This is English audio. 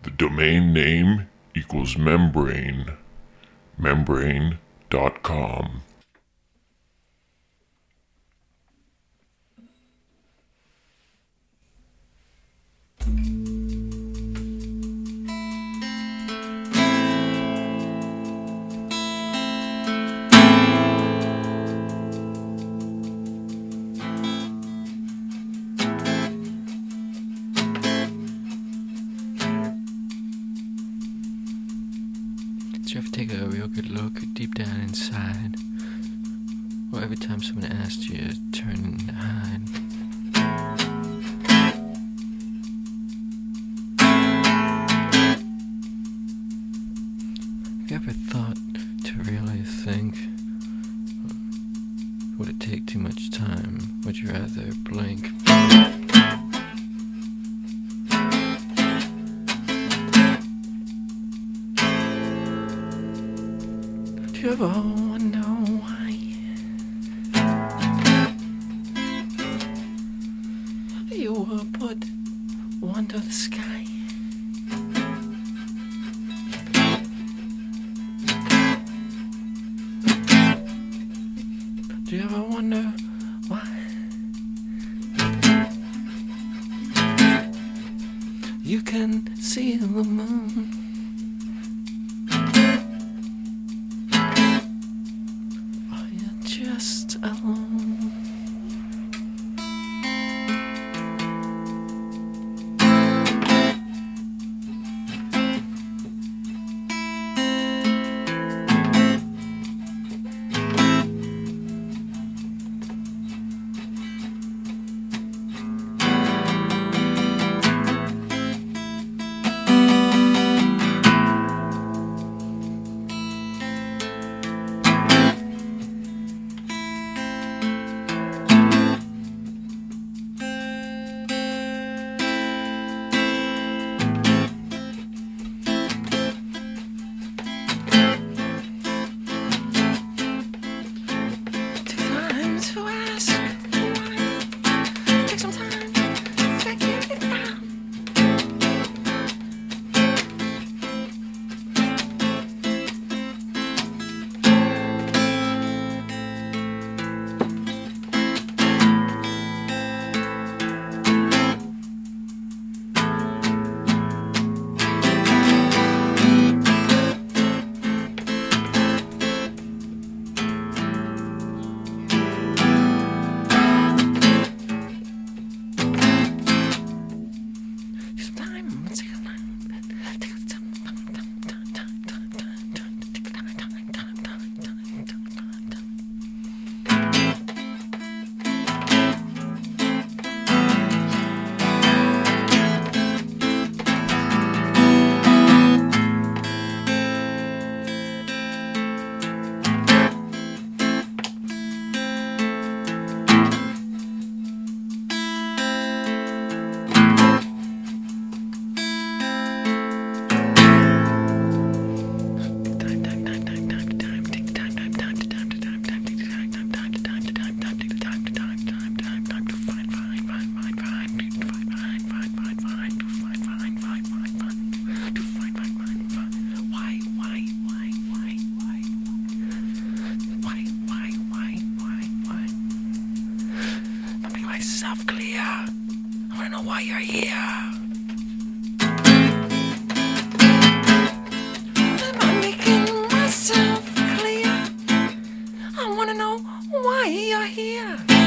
The domain name equals membrane. Membrane.com. Did you ever take a real good look deep down inside? Or every time someone asked you to turn and hide? Have you ever thought to really think? Would it take too much time? Would you rather blink? Do you ever wonder why you were put under the sky? Do you ever wonder why you can see the moon? Are you just alone? To ask why. Take some time to figure it out. Myself clear. I wanna know why you're here. Am I making myself clear? I wanna know why you're here.